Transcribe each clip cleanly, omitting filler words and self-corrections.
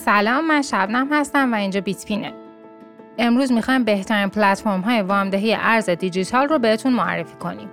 سلام، من شبنم هستم و اینجا بیتپینه. امروز میخوایم بهترین پلتفرم‌های وامدهی ارز دیجیتال رو بهتون معرفی کنیم.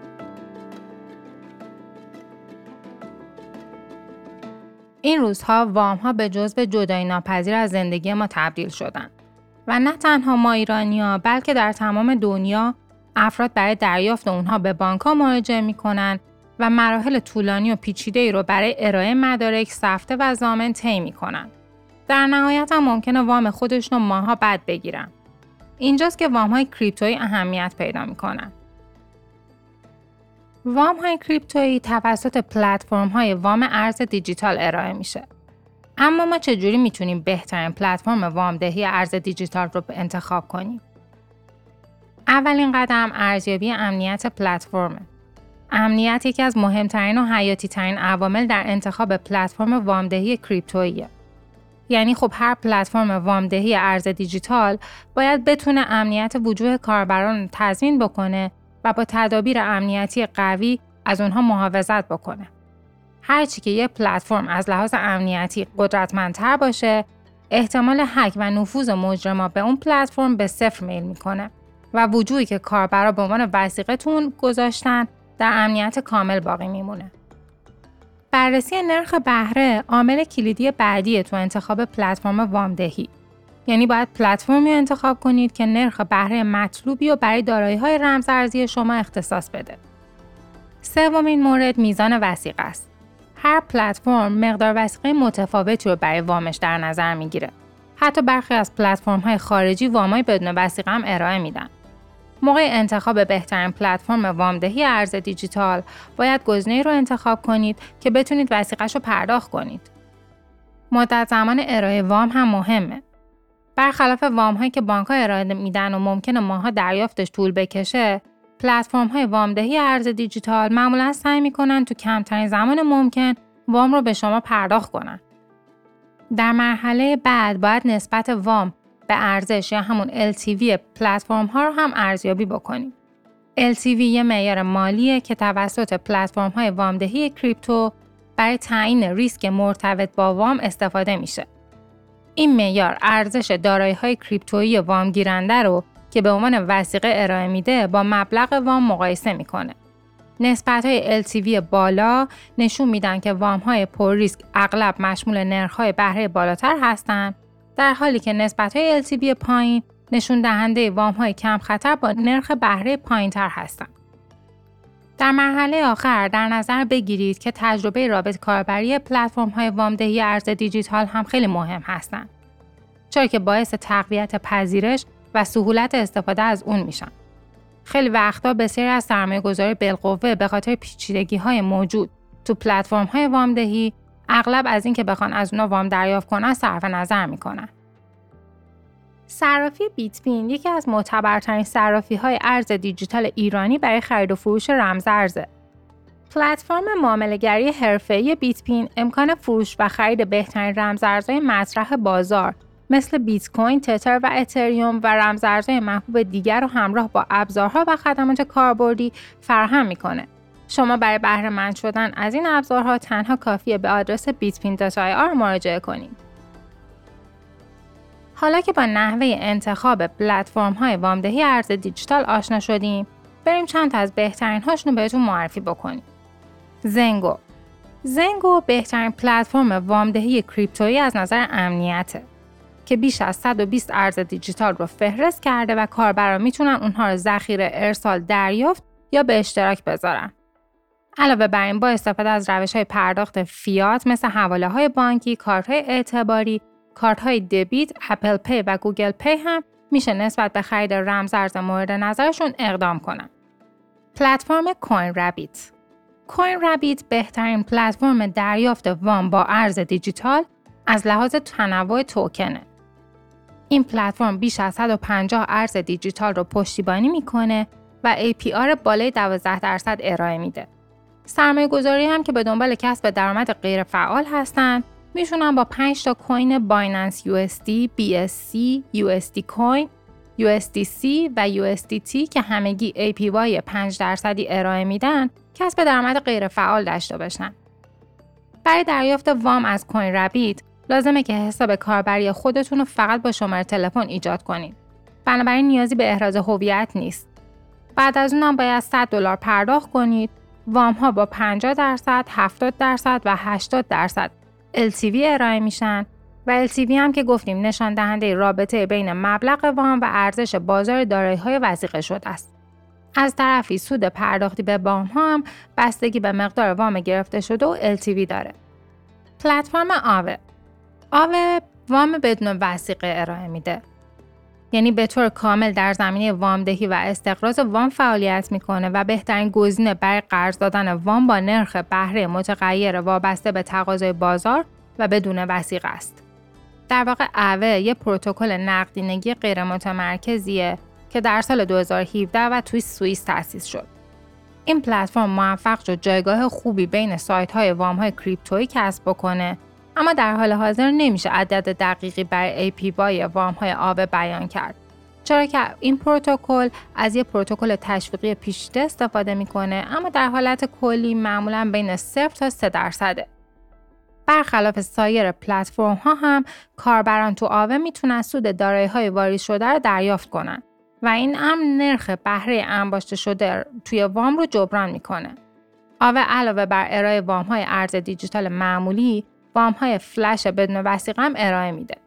این روزها وام‌ها به جزو جدایی ناپذیر از زندگی ما تبدیل شدن و نه تنها ما ایرانی‌ها بلکه در تمام دنیا افراد برای دریافت اونها به بانک‌ها مراجعه می‌کنن و مراحل طولانی و پیچیده‌ای رو برای ارائه مدارک، سفته و ضامن طی می‌کنن. در نهایت هم ممکنه وام خودشون رو ماها بعد بگیرن. اینجاست که وام‌های کریپتویی اهمیت پیدا می‌کنن. وام‌های کریپتویی توسط پلتفرم‌های وام ارز دیجیتال ارائه میشه. اما ما چجوری میتونیم بهترین پلتفرم وامدهی ارز دیجیتال رو انتخاب کنیم؟ اولین قدم ارزیابی امنیت پلتفرمه. امنیت یکی از مهمترین و حیاتی ترین عوامل در انتخاب پلتفرم وامدهی کریپتوییه. یعنی خب هر پلتفرم وامدهی ارز دیجیتال باید بتونه امنیت وجوه کاربران رو تضمین بکنه و با تدابیر امنیتی قوی از اونها محافظت بکنه. هرچی که یه پلتفرم از لحاظ امنیتی قدرتمندتر باشه، احتمال هک و نفوذ مجرما به اون پلتفرم به صفر میل میکنه و وجوهی که کاربرا به عنوان وثیقه تون گذاشتن در امنیت کامل باقی میمونه. بررسی نرخ بهره عامل کلیدی بعدیه تو انتخاب پلتفرم وامدهی. یعنی باید پلتفرمی رو انتخاب کنید که نرخ بهره مطلوبی رو برای دارایی‌های رمزارزی شما اختصاص بده. سومین مورد میزان وثیقه است. هر پلتفرم مقدار وثیقه متفاوتی رو برای وامش در نظر میگیره. حتی برخی از پلتفرم‌های خارجی وامای بدون وثیقه هم ارائه میدن. موقع انتخاب بهترین پلتفرم وامدهی ارز دیجیتال باید گزینه‌ای رو انتخاب کنید که بتونید وثیقه‌شو پرداخت کنید. مدت زمان ارائه وام هم مهمه. برخلاف وام‌هایی که بانک‌ها ارائه میدن و ممکنه ماها دریافتش طول بکشه، پلتفرم‌های وامدهی ارز دیجیتال معمولاً سعی می‌کنن تو کمترین زمان ممکن وام رو به شما پرداخت کنن. در مرحله بعد باید نسبت وام به ارزش یا همون LTV پلتفرم‌ها رو هم ارزیابی بکنیم. LTV یه معیار مالیه که توسط پلتفرم‌های وامدهی کریپتو برای تعیین ریسک مرتبط با وام استفاده میشه. این معیار ارزش دارایی‌های کریپتویی وام گیرنده رو که به عنوان وثیقه ارائه میده با مبلغ وام مقایسه میکنه. نسبت‌های LTV بالا نشون میدن که وام‌های پر ریسک اغلب مشمول نرخ‌های بهره بالاتر هستند، در حالی که نسبت‌های LTV پایین نشون دهنده وام‌های کم خطر با نرخ بهره پایین‌تر هستند. در مرحله آخر در نظر بگیرید که تجربه رابط کاربری پلتفرم‌های وامدهی ارز دیجیتال هم خیلی مهم هستند، چرا که باعث تقویت پذیرش و سهولت استفاده از اون میشن. خیلی وقتا بسیاری از سرمایه‌گذاری بالقوه به خاطر پیچیدگی‌های موجود تو پلتفرم‌های وامدهی اغلب از این که بخوان از اونا وام دریافت کنن صرف نظر میکنن. صرافی بیتپین یکی از معتبرترین صرافی‌های ارز دیجیتال ایرانی برای خرید و فروش رمزارزه. پلتفرم معامله‌گری حرفه‌ای بیتپین امکان فروش و خرید بهترین رمزارزهای مطرح بازار مثل بیت کوین، تتر و اتریوم و رمزارزهای محبوب دیگر رو همراه با ابزارها و خدمات کاربردی فراهم میکنه. شما برای بهره مند شدن از این ابزارها تنها کافیه به آدرس bitpin.ir مراجعه کنید. حالا که با نحوه انتخاب پلتفرم‌های وامدهی ارز دیجیتال آشنا شدیم، بریم چند تا از بهترین هاشون رو بهتون معرفی بکنیم. زنگو بهترین پلتفرم وامدهی کریپتویی از نظر امنیته که بیش از 120 ارز دیجیتال رو فهرست کرده و کاربران میتونن اونها رو ذخیره، ارسال، دریافت یا به اشتراک بذارن. علاوه بر این با استفاده از روش‌های پرداخت فیات مثل حواله‌های بانکی، کارت‌های اعتباری، کارت‌های دبیت، اپل پی و گوگل پی هم میشه نسبت به خرید رمزارز مورد نظرشون اقدام کنن. پلتفرم کوین رابیت بهترین پلتفرم دریافت وام با ارز دیجیتال از لحاظ تنوع توکنه. این پلتفرم بیش از 150 ارز دیجیتال رو پشتیبانی میکنه و APR بالای 12% ارائه میده. سرمایه‌گذاری هم که به دنبال کسب درآمد غیر فعال هستن، میشونن با 5 تا کوین بایننس USD، BSC، USD کوین، USDC و USDT که همگی APY 5% ارائه میدن، کسب درآمد غیر فعال داشته باشن. برای دریافت وام از کوین رابیت لازمه که حساب کاربری خودتون رو فقط با شماره تلفن ایجاد کنید. بنابراین نیازی به احراز هویت نیست. بعد از اونم باید $100 پرداخت کنید. وام‌ها با 50%، 70% و 80% LTV ارائه میشن و LTV هم که گفتیم نشان دهنده رابطه بین مبلغ وام و ارزش بازار دارایی‌های وثیقه شده است. از طرفی سود پرداختی به وام‌ها هم بستگی به مقدار وام گرفته شده و LTV داره. پلتفرم آوه وام بدون وثیقه ارائه میده. یعنی به طور کامل در زمینه وامدهی و استقراض وام فعالیت میکنه و بهترین گزینه برای قرض دادن وام با نرخ بهره متغیر وابسته به تقاضای بازار و بدون وثیقه است. در واقع آوه یک پروتکل نقدینگی غیر متمرکزیه که در سال 2017 و توی سوئیس تأسیس شد. این پلتفرم موفق شد جایگاه خوبی بین سایت‌های وام‌های کریپتویی کسب بکنه، اما در حال حاضر نمیشه عدد دقیقی برای APY وام‌های آوه بیان کرد، چرا که این پروتکل از یک پروتکل تشویقی پیچیده استفاده میکنه، اما در حالت کلی معمولاً بین 0 تا 3%. برخلاف سایر پلتفرم‌ها هم کاربران تو آوه میتونن سود دارایی‌های واریز شده رو دریافت کنن و این امر نرخ بهره انباشته شده توی وام رو جبران میکنه. آوه علاوه بر ارائه وام‌های ارز دیجیتال معمولی، وام‌های فلش بدون وثیقه هم ارائه میده.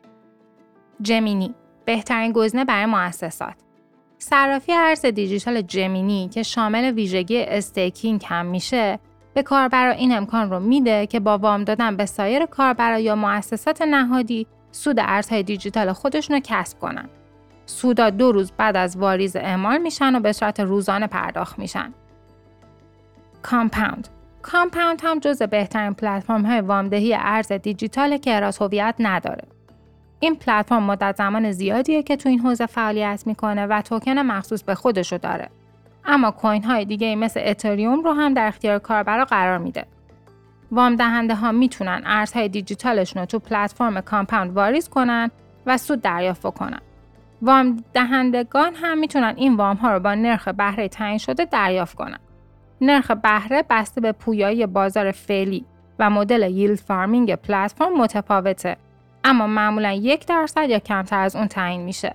جمینی، بهترین گزینه برای مؤسسات. صرافی ارز دیجیتال جمینی که شامل ویژگی استیکینگ هم میشه، به کاربرا این امکان رو میده که با وام دادن به سایر کاربرا یا مؤسسات نهادی سود ارزهای دیجیتال خودشون رو کسب کنن. سودا 2 روز بعد از واریز اعمال میشن و به صورت روزانه پرداخت میشن. کامپاوند هم جزو بهترین پلتفرم‌های وامدهی ارز دیجیتاله که احراز هویت نداره. این پلتفرم مدت زمان زیادیه که تو این حوزه فعالیت میکنه و توکن مخصوص به خودشو داره. اما کوین‌های دیگه مثل اتریوم رو هم در اختیار کاربرا قرار میده. وام دهنده ها میتونن ارزهای دیجیتالشون رو تو پلتفرم کامپاوند واریز کنن و سود دریافت کنن. وام دهندگان هم میتونن این وام ها رو با نرخ بهره تعیین شده دریافت کنن. نرخ بهره بسته به پویایی بازار فعلی و مدل ییلد فارمینگ پلتفرم متفاوته، اما معمولاً 1% یا کمتر از اون تعیین میشه.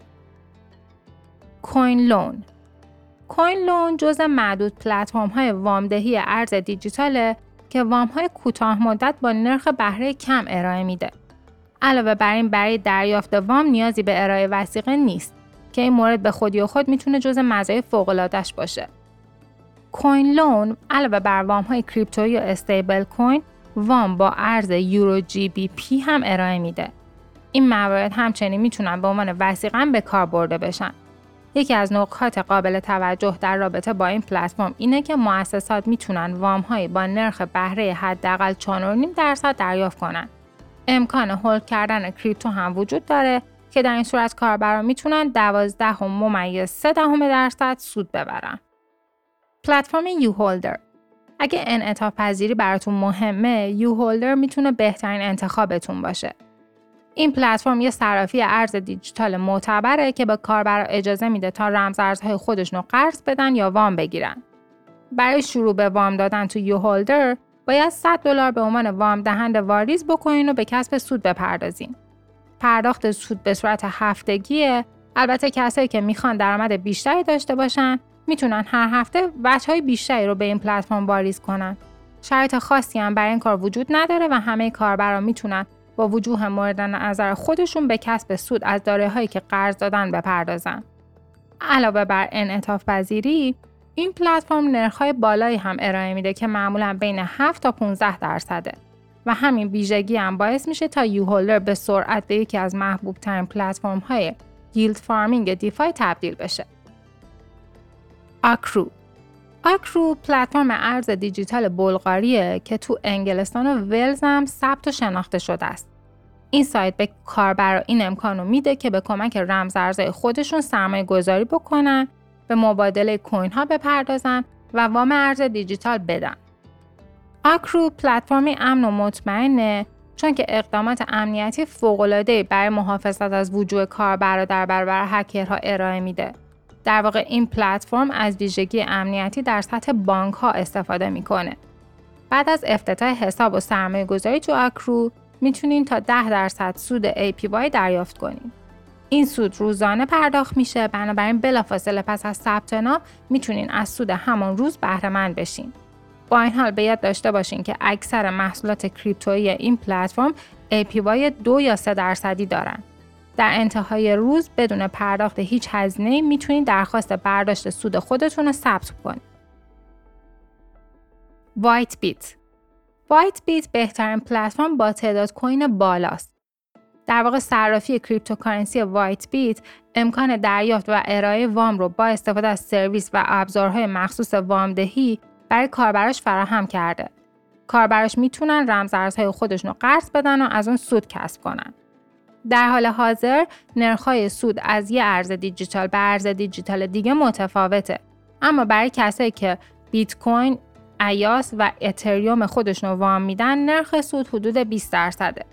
کوین لون جزء معدود پلتفرم‌های وامدهی ارز دیجیتاله که وام‌های کوتاه مدت با نرخ بهره کم ارائه میده. علاوه بر این برای دریافت وام نیازی به ارائه وثیقه نیست که این مورد به خودی خود میتونه جزء مزایای فوق‌العاده‌اش باشه. کوین لون علاوه بر وام‌های کریپتویی و استیبل کوین، وام با ارز یورو GBP هم ارائه میده. این موارد همچنین میتونن به عنوان وثیقه به کار برده بشن. یکی از نکات قابل توجه در رابطه با این پلتفرم اینه که مؤسسات میتونن وام‌های با نرخ بهره حداقل 4.5% دریافت کنن. امکان هولد کردن کریپتو هم وجود داره که در این صورت کاربران میتونن 12.3% سود ببرن. پلتفرم یوهولدر. اگه انعطاف پذیری براتون مهمه، یوهولدر میتونه بهترین انتخابتون باشه. این پلتفرم یه صرافی ارز دیجیتال معتبره که به کاربرا اجازه میده تا رمزارزهای خودشون رو قرض بدن یا وام بگیرن. برای شروع به وام دادن تو یوهولدر باید $100 به عنوان وام دهنده واریز بکنین و به کسب سود بپردازین. پرداخت سود به صورت هفتگیه. البته کسایی که میخوان درآمد بیشتری داشته باشن میتونن هر هفته وجه‌های بیشتری رو به این پلتفرم واریز کنن. شرایط خاصی هم برای این کار وجود نداره و همه کاربرا میتونن با وجوه مورد نظر خودشون به کسب سود از دارایی‌هایی که قرض دادن بپردازن. علاوه بر انعطاف پذیری، این پلتفرم نرخ‌های بالایی هم ارائه میده که معمولاً بین 7 تا 15% و همین ویژگی هم باعث میشه تا یوهولدر به سرعت به یکی از محبوب ترین پلتفرم‌های ییلد فارمینگ دیفای تبدیل بشه. آکرو پلتفرم ارز دیجیتال بلغاریه که تو انگلستان و ولز هم ثبت و شناخته شده است. این سایت به کاربرا این امکان رو میده که به کمک رمزارزهای خودشون سرمایه گذاری بکنن، به مبادله کوین ها بپردازن و وام ارز دیجیتال بدن. آکرو پلتفرمی امن و مطمئنه چون که اقدامات امنیتی فوق‌العاده‌ای برای محافظت از وجوه کاربرا در برابر هکرها ارائه میده. در واقع این پلتفرم از ویژگی امنیتی در سطح بانک ها استفاده میکنه. بعد از افتتاح حساب و سرمایه گذاری تو آکرو، میتونین تا 10% سود APY دریافت کنین. این سود روزانه پرداخت میشه، بنابراین بلافاصله پس از ثبت نام میتونین از سود همان روز بهره مند بشین. با این حال به یاد داشته باشین که اکثر محصولات کریپتویی این پلتفرم APY 2 یا 3% دارن. در انتهای روز بدون پرداخت هیچ هزینه‌ای میتونید درخواست برداشت سود خودتون رو ثبت کنید. وایت بیت بهترین پلتفرم با تعداد کوین بالاست. در واقع صرافی کریپتوکارنسی وایت بیت امکان دریافت و ارائه وام رو با استفاده از سرویس و ابزارهای مخصوص وامدهی برای کاربراش فراهم کرده. کاربراش میتونن رمزارزهای خودشون رو قرض بدن و از اون سود کسب کنن. در حال حاضر نرخ‌های سود از یه ارز دیجیتال به ارز دیجیتال دیگه متفاوته. اما برای بیت کوین، ایاس و اتریوم خودشون رو وام میدن، نرخ سود حدود 20%.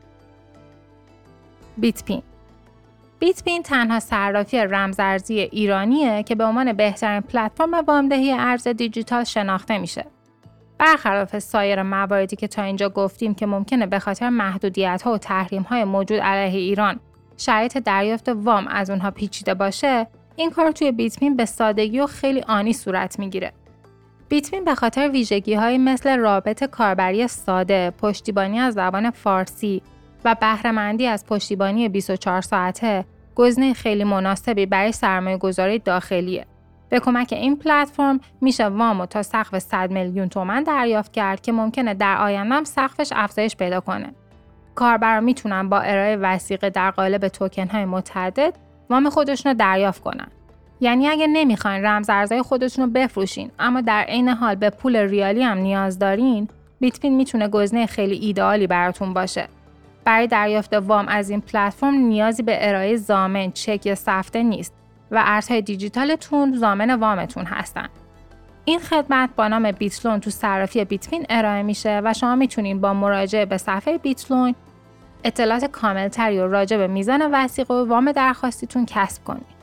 بیت پین تنها صرافی رمزارزی ایرانیه که به عنوان بهترین پلتفرم وامدهی ارز دیجیتال شناخته میشه. برخلاف سایر مواردی که تا اینجا گفتیم که ممکنه به خاطر محدودیت‌ها و تحریم‌های موجود علیه ایران شرایط دریافت وام از اونها پیچیده باشه، این کار توی بیت پین به سادگی و خیلی آنی صورت میگیره. بیت پین به خاطر ویژگی‌هایی مثل رابط کاربری ساده، پشتیبانی از زبان فارسی و بهره‌مندی از پشتیبانی 24 ساعته، گزینه خیلی مناسبی برای سرمایه‌گذاری داخلیه. به کمک این پلتفرم میشه وامو تا سقف 100 میلیون تومان دریافت کرد که ممکنه در آینده هم سقفش افزایش پیدا کنه. کاربرا میتونن با ارائه وثیقه در قالب توکن‌های متعدد وام خودشون رو دریافت کنن. یعنی اگه نمیخواین رمزارزهای خودتون رو بفروشین اما در عین حال به پول ریالی هم نیاز دارین، بیت پین میتونه گزینه خیلی ایدئالی براتون باشه. برای دریافت وام از این پلتفرم نیازی به ارائه ضامن، چک یا سفته نیست و ارزهای دیجیتالتون ضامن وامتون هستن. این خدمت با نام بیتلون تو صرافی بیت پین ارائه میشه و شما میتونین با مراجعه به صفحه بیتلون اطلاعات کاملتری و راجع به میزان وثیقه و وام درخواستیتون کسب کنید.